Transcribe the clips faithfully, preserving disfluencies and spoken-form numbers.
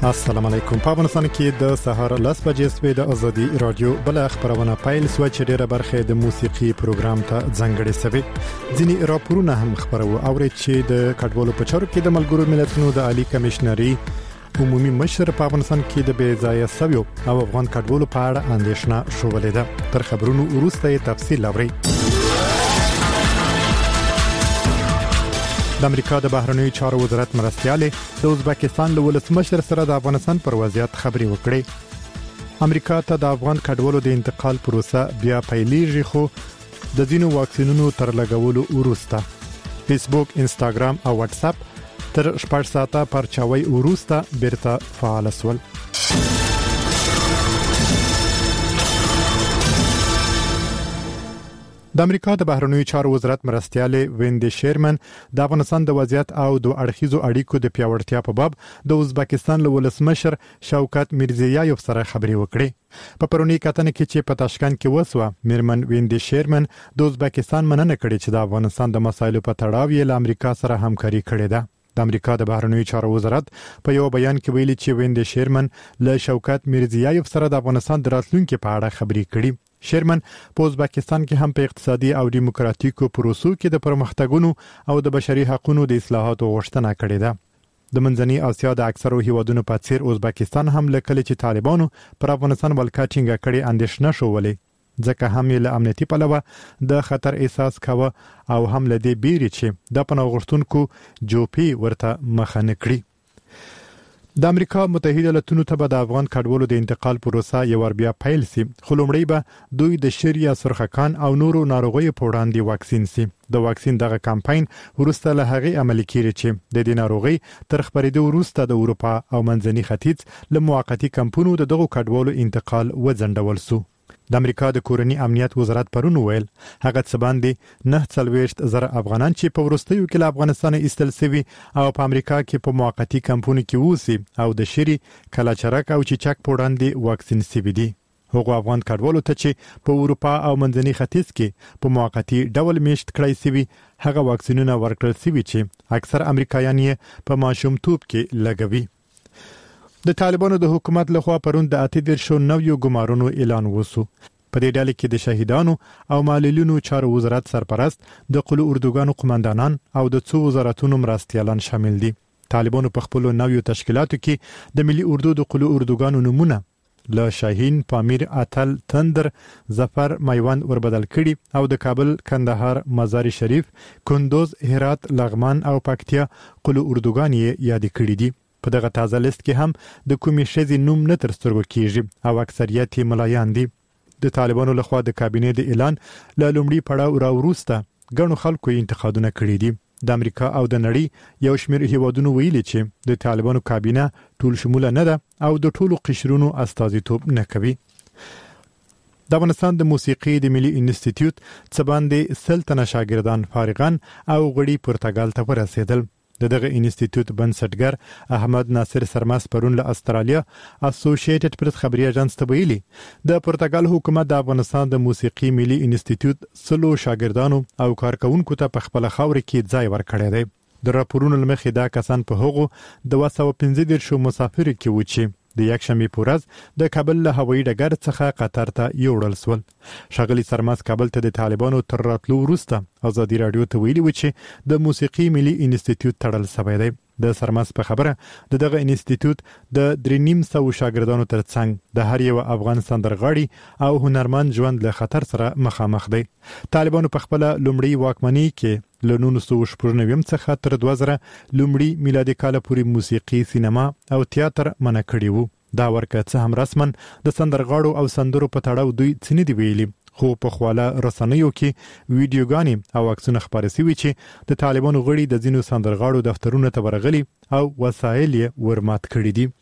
السلام علیکم. په افغانستان کې د سهار لس بجې سوي د ازادي رادیو بل خبرونه پیل سو چې ډیره برخه د موسیقي پروګرام ته ځانګړې سوي. ځینی راپورونه هم خبرو او چې د کډوالو په چارو کې د ملګرو ملتونو د عالی کمشنري عمومي مشر په افغانستان کې د بې ځایه سویو او افغان کډوالو په اړه اندېښنه شوولې ده. تر خبرونو وروسته تفصیل لري. د امریکا د بهرنیو چارو وزارت مرستياله د ازبکستان له ولسمشر سره د افغانستان پر وضعیت خبري وکړي. امریکا ته د افغان کډوالو د انتقال پروسه بیا پیلېږي خو د ځینو واکسینونو تر لګولو وروسته فیسبوک، انستګرام او واتس اپ تر شپږ ساعته پرچاوي وروسته بیرته فعال شول. د امریکا د بهرنیو چارو وزارت مرستياله ویندي شیرمن د افغانستان د وضعیت او د اړخیزو اړیکو د پیاوړتیا په باب د ازبکستان له ولسمشر شوکت میرزیایوف سره خبري وکړي. په پرونی کتنه کې چې په تاشکند کې وسوه، میرمن ویندي شیرمن د ازبکستان مننه کړې چې د افغانستان د مسایلو په تړاو یې له امریکا سره همکاري کړې ده. د امریکا د بهرنیو چارو وزارت په یو بیان کې ویلي چې ویندي شیرمن له شوکت میرزیایوف سره د افغانستان د راتلونکو په اړه خبري کړي. شیرمن په ازبکستان کې هم په اقتصادي او دیموکراتیکو پروسو کې د پرمختګونو او د بشري حقوقو د اصلاحاتو غوښتنه کړې ده. د منځنۍ اسیا د اکثرو هیوادونو په څیر ازبکستان هم لکه چې طالبانو پر افغانستان ولکاټینګ کړي اندېښنه شوولې، ځکه هم له امنیتي پلوه د خطر احساس کاوه او هم له دې بیري چې د پناه غوښتونکو جوپی ورته مخه نکړي. د امریکا متحده ایالاتونو ته به د افغان کډوالو د انتقال پروسه یو ور بیا پیل سي، خو لومړی به دوی د شریعه سرخکان او نورو ناروغیو په وړاندې واکسین سي. د واکسین دغه کمپاین ورسته له هغه عملي کیږي چې د دې ناروغي تر خبرېدو وروسته د اروپا او منځني ختیځ له موقتی کمپونو د دغه کډوالو انتقال وځنډول سو. د امریکا د کورنی امنیت وزارت پرون ویل هغه څه باندې نه څلويشت زره افغانان چې په ورستیو کې له افغانستان ایستل سوي او په امریکا کې په موقتی کمپونو کې ووسی او د شری کلاچرک او چیچک په وړاندې واکسین سوي دي. هغه افغان کډوالو ته چې په اروپا او منځني ختیځ کې په موقتی ډول میشت کړی سوي هغه واکسینونه ورکړل سوي چې اکثر امریکایان یې په ماشومتوب کې لګوي. د طالبانو د حکومت لخوا پرون د اته دیرشو نویو ګمارونو اعلان وسو. په دې ډله کې د شهیدانو او معلولینو چارو وزارت سرپرست، د قلو اردوګانو قومندانان او د څو وزارتونو مرستيالان شامل دي. طالبانو په خپل نویو تشکیلاتو کې د ملي اردو د قلو اردوګانو نمونه له شاهین، پامیر، اتل، تندر، ظفر، میوند وربدل کړي او د کابل، کندهار، مزار شریف، کندوز، هرات، لغمان او پکتیا قلو اردوګان یې یاد کړي دي. په دغه تازه لیست کې هم د کومې شذې نوم نه تر سترګو کیږي او اکثریت ملایان دي. د طالبانو لخوا د کابینې د اعلان له لومړي پړاو راوروسته ګڼو خلکو انتقادونه کړي دي. د امریکا او د نړۍ یو شمېر هیوادونو ویلي چې د طالبانو کابینه ټول شموله نه ده او د ټولو قشرونو استازیتوب نه کوي. د افغانستان د موسیقي د ملي انسټیټیوټ څخه باندې سل تنه شاګردان فارغان او غړي پرتګال ته ورسېدل. د دغه انسټیټیوټ بنسټګر احمد ناصر سرماس پرون له استرالیا اسوسییټډ پریس خبري اژانس ته ویلي د پرتګال حکومت د افغانستان د موسیقي ملي انسټیټیوټ سلو شاګردانو او کارکونکو ته په خپل خاور کې ځای ورکړی دی. د راپورونو لمخې دا کسان په هغو د دوه سوه پنځه دیرشو مسافر کې و چې د یکشنبه په ورځ د کابل له هوایي ډګر څخه قطر ته یوړل سول. ښاغلي سرماس کابل ته د طالبانو تر راتلو وروسته ازادي رادیو ته ویلي و چې د موسیقي ملي انسټیټیوټ تړل شوی دی. د سرماس په خبره د دغه انسټیټیوټ د درې نیم سو شاګردانو ترڅنګ د هر یو افغان سندرغاړي او هنرمند ژوند له خطر سره مخامخ دی. طالبانو په خپل لومړی واکمنۍ کې له نولس سوه شپږ نوي څخه تر دوه زره لومړی میلادي کال پورې موسیقي، سینما او تیاتر منع کړی وو. دا ورکه څه هم رسمن د سندرغاړو او سندرو په تړاو دوی څه نه دی ویلي، خو په خواله رسنیو کې ویډیوګانې او عکسونه خپاره شوي چې د طالبانو غړي د ځینو سندرغاړو دفترونو ته ورغلي او وسایل یې ورمات کړي دي.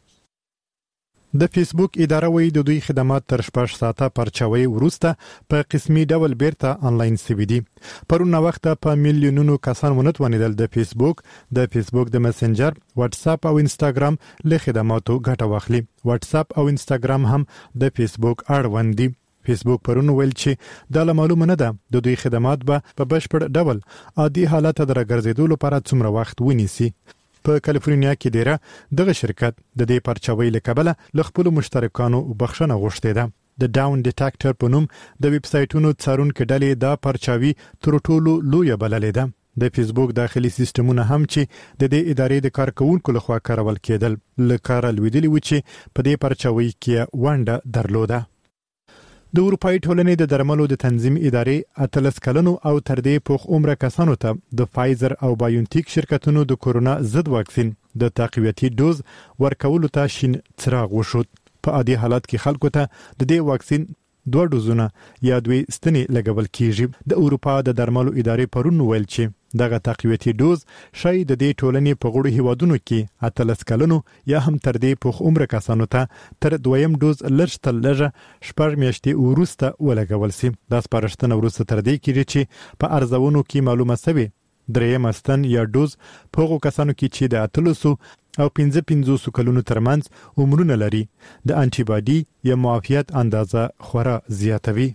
د فیسبوک اداره وایي د دوی خدمات تر شپږ ساعته پرچاوي وروسته په قسمي ډول بیرته انلاین سوي دي. پرون وخت په میلیونونو کسان ونتوانیدل د فیسبوک د فیسبوک د میسنجر، واتس اپ او انستګرام له خدماتو ګټه واخلي. واتس اپ او انستګرام هم د فیسبوک اړوند دي. فیسبوک پرون ویل چې دا معلومه نه ده د دوی خدمات به په بشپړ ډول عادي حالت ته درګرځېدو لپاره څومره وخت ونیسي. په کالیفورنیا کې ډیره دغه شرکت د دې پرچاوي لکبله ل خپل مشترکانو بخښنه غوښتې ده. د ډاون ډیټیکټر په نوم د ویب سایټونو څارونکو ډلې دا پرچاوي تر ټولو لوی بللې ده. د فیسبوک داخلي سیستمونه هم چې د دې ادارې د کارکونکو لخوا کارول کېدل ل کار لویدلی و چې په دې پرچاوي کې ونډه درلوده. د اروپאי ټولنې د درملو د تنظیم ادارې اتلس کلنو او تر دې پوخ عمر کسانو ته د فایزر او بایونټیک شرکتونو د کورونا ضد واکسین د تقویتي دوز ورکولو ته شین څراغ وشود. په عادي حالت کې خلکو ته د دې واکسین دوه ډوزونه یا دوی ستنې لګول کیږي. د اروپا د درملو ادارې پرون ویل چې دغه تقویتي دوز شاید د دې ټولنې په غوړو هیوادونو کې اتلس کلنو یا هم تر دې پوخ عمر کسانو ته تر دویم دوز لږ لږه شپږ میاشتې وروسته ولګول شي. دا سپارښتنه وروسته تر دې کېږي چې په ارزونو کې معلومه شوه دریم استن یا دوز په هغو کسانو کې چې د اتلسو او پنځه پنځوس کلونو ترمنځ عمرونه لري د انټي باډي یا معافیت اندازه خورا زیاتوي.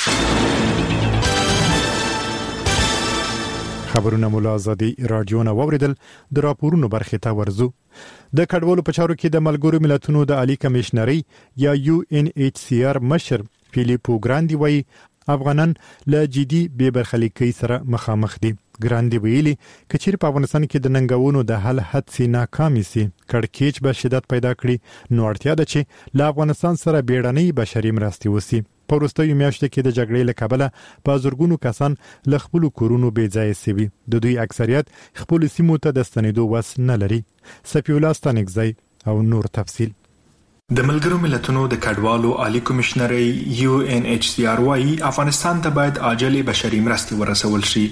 خبرونه مولا آزادي رادیو نه ووریدل. د راپورونو برخه ته ورزو. د کډوالو په چارو کې د ملګرو ملتونو د عالی کمشنري یا یو ان ایچ سی آر مشر فیلیپو ګراندي وایي افغانان له جدي بې برخلیکۍ سره مخامخ دي. ګراندي ویلي کچیر په افغانستان کې د ننګونو د حل هڅې ناکامې سي کړکېچ به شدت پیدا کړي نو اړتیا ده چې له افغانستان سره بیړنۍ بشري مرستې وسی. په وروستیو میاشتو کې د جګړې له کبله په زورګونو کسان له خپل کورونو بې ځای سوي. د دوی اکثریت خپل سیمو ته د ستنېدو وس نه لري. سفی الله ستانکزی او نور تفصیل. د ملګرو ملتونو د کډوالو عالی کمشنري یو ان ایچ سی آر وايي افغانستان ته باید عاجل بشري مرستې ورسول شي.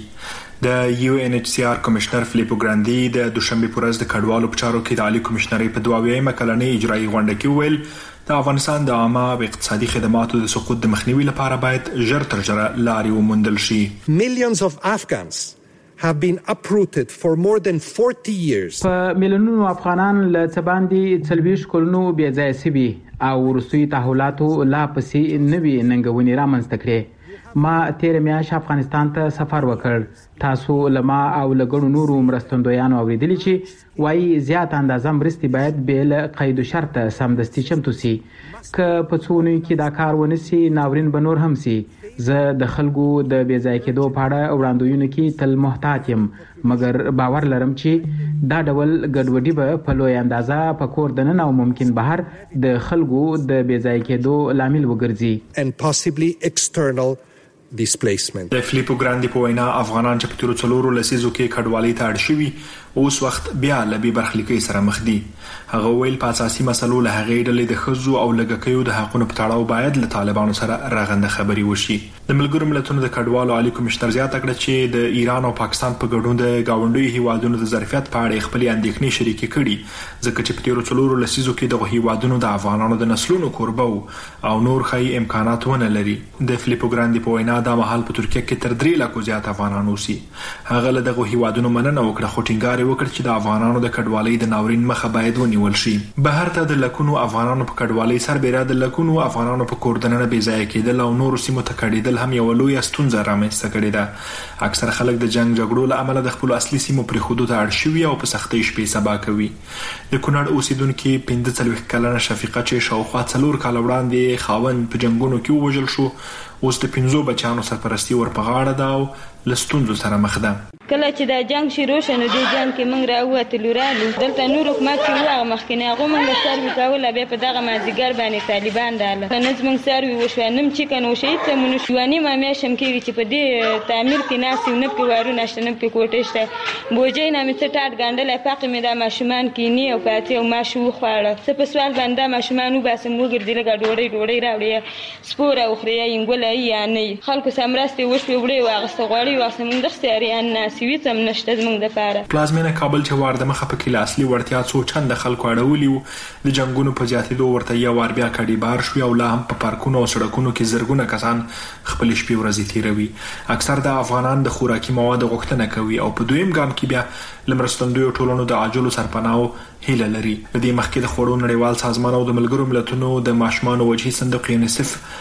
د یو ان ایچ سی آر کمشنر فلیپو ګراندي د دوشنبه پر ورځ د کډوالو په چارو کې د عالی کمشنري په دوه کلنې اجرایي غونډه کې ویل د افغانستان د عامه او اقتصادي خدماتو د سقوط د مخنیوي لپاره باید ژر تر ژره لارې وموندل شي. Millions of Afghans have been uprooted for more than forty years. په میلیونونو افغانان له تباندې څلويښت کلونو بې ځای سوي او وروستي تحولاتو لا پسې نوي ننګونې رامنځته کړې. ما تیر میاشت افغانستان ته سفر وکړ. تاسو لما او لګړو نورو مرستندویانو اوریدلی چې وایي زیات اندازه مرستې باید بل قید و شرط سمدستي چمتو سي. که په څونو کې دا کار ونسي ناورین به نور هم سي. زه د خلکو د بې ځای کېدو په اړه وړاندوینو کې تل محتاط یم مګر باور لرم چې دا ډول ګډوډي به په لوی اندازه په کور دننه او ممکن بهر د خلکو د بې ځای کېدو لامل وګرځي and possibly external displacement. د فلیپو ګراندي په وینا افغانان چې په تیرو څلورو لسیزو کې کډوالۍ ته اړ شوي اوس وخت بیا له بې برخلیکۍ سره مخ دي. هغه ویل په اساسي مسلو له هغې ډلې د ښځو او لږکیو د حقونو په تړاو باید له طالبانو سره رغنده خبرې وشي. د ملګرو ملتونو د کډوالو عالی کمشنر زیاته کړه چې د ایران او پاکستان په ګډون د گاونډیو هیوادونو د ظرفیت په اړه خپل اندېښنې شریکې کړي ځکه چې په تیرو څلورو لسیزو کې دغه هیوادونو د افغانانو د نسلونو کوربه او نور خی امکانات ونه لري. د فلیپو ګراندي په وینا دا مهال په ترکیه کې تر درې لکو زیات افغانان اوسي. هغه له دغه هیوادونو مننه وکړه خو ټینګار وکړ چې د افغانانو د کډوالۍ د ناورین مخه باید ونیول شي. بهر ته د لکونو افغانانو په کډوالۍ سربېره د لکونو افغانانو په کور دننه بې ځای کېدل او نورو سیمو ته کډېدل هم یو لوی ستونزه رامنځته کړې ده. اکثر خلک د جنگ جګړو له امله د خپل اصلي سیمو پرېښودو ته اړ شوي او په سختۍ شپې سبا کوي. د کونړ اوسیدونکي پنځه څلوېښت کلنه شفیقه چې شاوخوا څلور کاله وړاندې خاوند په جنګونو کې ووژل شو اوس د پنځو بچیانو سرپرستي ور په غاړه ده او له ستونزو سره مخ ده. کله چې دا جنگ شروع شو نو د جنگ کې موږ راووتلو رالو دلته نور حکومت چې و هغه مخکینی هغه موږ سروي کوله بیا په دغه مازدیګر باندې طالبان رااله نه زموږ سروي وشو نم چې کنه وشي ته مونږ شوانی ما مې شم کېږي چې په دې تعمیر کې ناس نه په وارو نشته نه په کوټه شته بوجي نه مې څه ټاټ ګاندل پاک مې د ماشومان کې نی او پاتې او ماشو خواړه څه په سوال باندې ماشومان وباسم وګرځي لګا ډوړې ډوړې راوړي سپور او خري انګولای یا نه خلکو سمرستي وشو وړي واغسته غوړي واسه موږ د سریان ناسوي تم نشته زموږ د پاره. پلازمینه کابل چې وارده مخه په کې اصلي ورتیا څو چند خلکو اړولي د جنگونو په زیاتېدو ورته یو وار بیا کډي بار شو او لا هم په پارکونو او سړکونو کې زرګونه کسان خپل شپې ورځې تیروي. اکثر د افغانان د خوراکي مواد غوښتنه کوي او په دویم ګام کې بیا لمرستندوی ټولنو د عاجلو سرپناو هیله لري. د دې مخکې د خوړو نړیوال سازمان او د ملګرو ملتونو د ماشومان وجهي صندوق یونیسف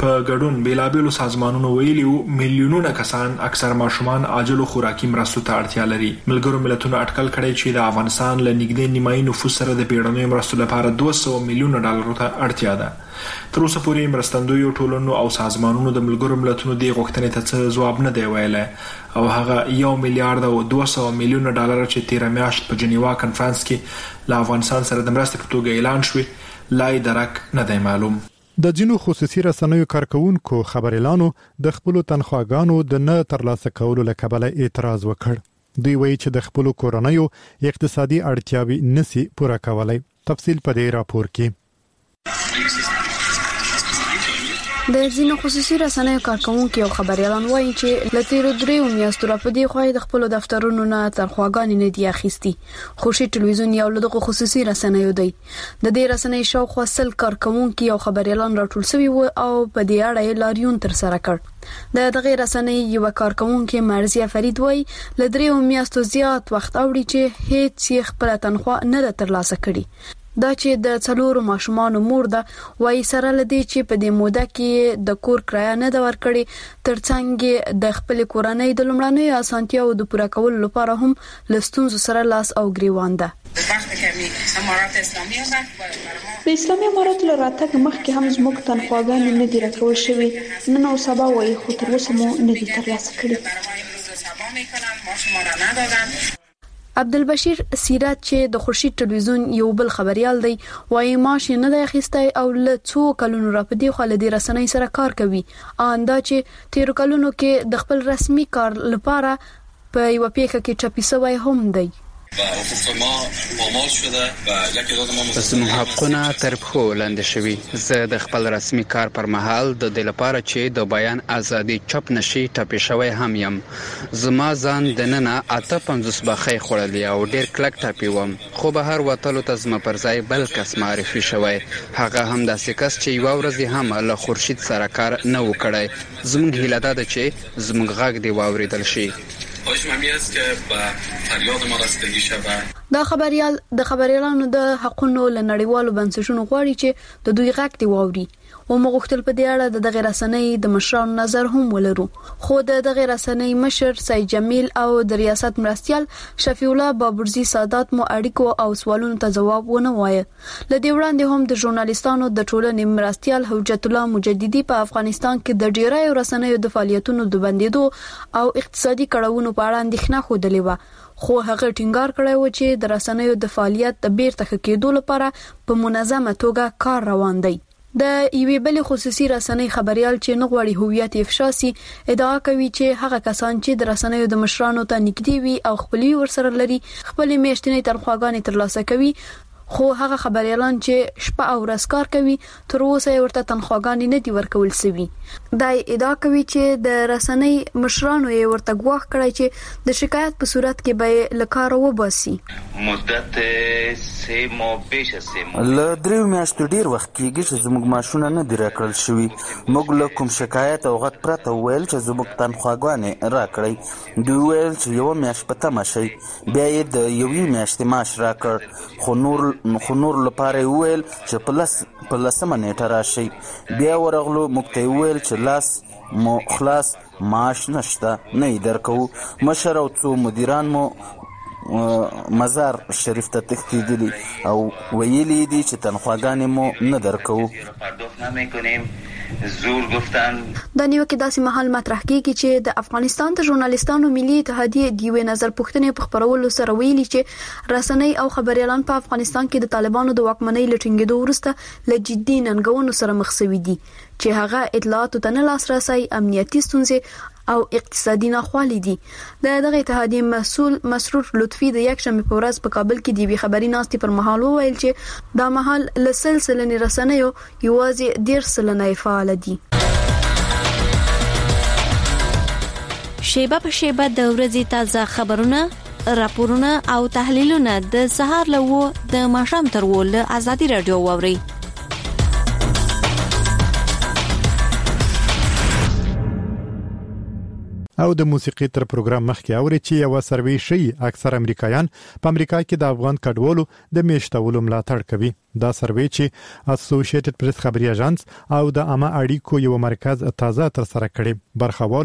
په ګډون بیلابېلو سازمانونو ویلي وو میلیونونه کسان اکثر ماشومان عاجل خوراکي مرستو ته اړتیا لري. ملګرو ملتونو اټکل کړی چې د افغانستان له نږدې نیمایي نفوس سره د بیړنیو مرستو لپاره دوه سوه میلیونه ډالرو ته اړتیا ده. تر اوسه پورې مرستندویو ټولنو او سازمانونو د ملګرو ملتونو د غوښتنې ته څه ځواب نه دی ویلی او هغه یو میلیارډ او دوه سوه میلیونه ډالر چې تیره میاشت په جنیوا کنفرانس کې له افغانستان سره د مرستې په توګه اعلان شوی لای درک نه دی معلوم. د جنو خصوصي رسنیو کارکونکو خبر اعلانو د خپل تنخواګانو د نه ترلاسه کولو له کبله اعتراض وکړ. دوی وایي چې د خپل کورنیو اقتصادي اړتیاوې نسی پوره کولای. تفصیل په دې راپور کې. د ځینو خصوصي رسنیو کارکونکو خبريالان وایي چې له تیرو دریو میاشتو راپدې خوای د خپل دفترونو نه تنخواګانې نه دی اخیستي. خوشي ټلویزیون یو له دغه خصوصي رسنیو دی. د دې رسنۍ شاوخوا سل کارکونکو او خبريالان راټول شوي وو او په دې اړه لاریون تر سره کړ. د دغه رسنۍ یو کارکونکو مرزیه فرید وایي له دریو میاشتو زیات وخت اوړي چې هیڅ خپل تنخوا نه ترلاسه کړي. دا چې د څلورو ماشومان مور ده وایي سره لدی چې په دې موده کې د کور کرایه نه د ورکړي ترڅنګ د خپل کورنۍ د لومړنۍ اسانتیاو د پوره کولو لپاره هم لستونزو سره لاس او ګریوان ده. د اسلامي امارات له راتګ مخکې هم زموږ تنخواګانې نه دي راکول شوې. نن او سبا وایي خو تر اوسه مو نه دي ترلاسه کړي. عبدالبشیر سیرت چې د خورشید ټلویزیون یو بل خبريال دی وايي معاش نه دی اخیستی او له څو کلونو راپدې خو له دې رسنۍ سره کار کوي. آندا چې تیر کلونو کې د خپل رسمي کار لپاره په یو پیښه کې چاپی سوی هم دی. زموږ حقونه تر پښو لاندې شوي. زه د خپل رسمي کار پر مهال د دې لپاره چې د بیان ازادي چپ نشي ټاپي شوی هم یم. زما ځان د نن اته پنځوس بخې خورلې او ډیر کلک ټاپي وم خو به هر وتلو ته زما پر ځای بل کس معرفي شوی. هغه هم داسې کس چې یو ورځ هم له خورشید سره کار نه وکړي. زموږ هیله ده چې زموږ غږ دی واوریدل شي. دا خبريال د خبريالانو د حقونو لنړیوالو بنسټونو غواړي چې د دوی غږ دی واوري. و مغختل په دې اړه د دغه رسنۍ د مشرانو نظر هم ولرو. خو د دغه رسنۍ مشر سید جمیل او د ریاست مرستيال شفیع الله بابرزي سادات مو اړیکو او سوالونو ته جواب ونه وایي. لدې وړاندې هم د ژورنالیستانو د ټولنې مرستيال حجت الله مجددي په افغانستان کې د ډیرای رسنیو د فعالیتونو د بندیدو او اقتصادي کړهونو په اړه اندېښنه خوده و. خو هغه ټینګار کړی و چې د رسنیو د فعالیت د بیرته کېدو لپاره په منظمه توګه کار روان دی. د یوې بلې خصوصي رسنۍ خبريال چې نه غواړي هویت افشا سي ادعا کوي چې هغه کسان چې د رسنیو د مشرانو ته نږدې وي او خپلوي ورسره لري خپل میاشتنۍ تنخواګانې ترلاسه کوي. خو هغه خبريالان چې شپه او ورځ کار کوي تر اوسه ورته تنخواګانې نه دي ورکول شوی. دا ادعا کوي چې د رسنۍ مشرانو یې ورته غواخ کړی چې د شکایت په صورت کې به لکار وباسي. مدت سه ماه بیش از سه ماه له دریو میاشتو ډیر وخت کېږي چې زموږ ماشونه نه دی راکړل شوی. موږ له کوم شکایت او غږ پرته ویل چې زموږ تنخواګانې راکړئ. دوی ویل چې یو میاشت په تمه شي بیا یې د یوې میاشتې معاش راکړ خو نور خو نور لپاره ویل چې په لس په لسمه نیټه راشي. بیا ورغلو موږ ته ویل چې لاس مو خلاص معاش نشته نه یې درکو. مشر او څو مدیران مو مزار شریف ته تښتېدلي او ویلي دي چې تنخواګانې مو نه درکو. زور گفتن د نیوکه داسې محل مطرح کیږي چې د افغانستان د ژورنالیستانو ملي اتحادیه د یو نظر پوښتنې په خبرولو سره ویلي چې رسنۍ او خبريالان په افغانستان کې د طالبانو د واکمنۍ لټینګېدو وروسته له جدي ننګونو سره مخ شوي دي چې هغه اطلاعاتو ته نه لاسرسي امنیتي ستونزې او اقتصادي ناخوالي دي. د دغه اتحادیه مسؤل مسرور لطفي د یک شنبه په ورځ په کابل کې د خبري ناستې پر مهال وویل چې دا مهال له سلسله رسنیو یوازې ډیر سلنه فعال دي. شیبه په شیبه د ورځې تازه خبرونه، راپورونه او تحلیلونه د سهار له و د ماښام تر و له ازادي رادیو واوري. او د موسیقي تر پروګرام مخکې اوري چې یو سروي شي اکثر امریکایان په امریکا کې د افغان کډوالو د میشتولو ملاتړ کوي. دا سروي چې اسوسییټډ پریس خبري اژانس او د عامه اړیکو یو مرکز تازه تر سره کړي برخوال